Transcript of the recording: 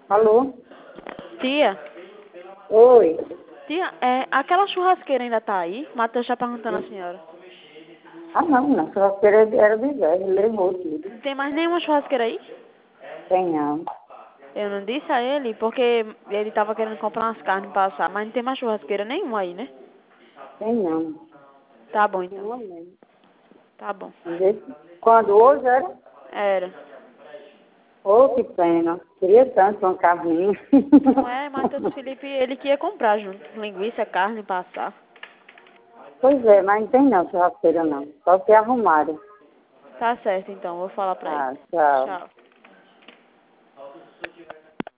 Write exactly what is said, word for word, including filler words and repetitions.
Alô? Tia, Oi. tia, é, aquela churrasqueira ainda tá aí? Matheus está perguntando à senhora. Ah, não, na churrasqueira era do Zé, ele levou tudo. Não tem mais nenhuma churrasqueira aí? Tem não. Eu não disse a ele, porque ele tava querendo comprar umas carnes pra assar, mas não tem mais churrasqueira nenhuma aí, né? Tem não. Tá Só bom, tem então. uma mesmo. Tá bom. Desse- Quando hoje era? Era. Oh, que pena. Queria tanto uma carninha. Não é, Matheus Felipe, ele que ia comprar junto. Linguiça, carne pra assar. Pois é, mas não tem não churrasqueira não. Só se arrumaram. Tá certo, então. Vou falar pra ele. Ah, tchau. Tchau.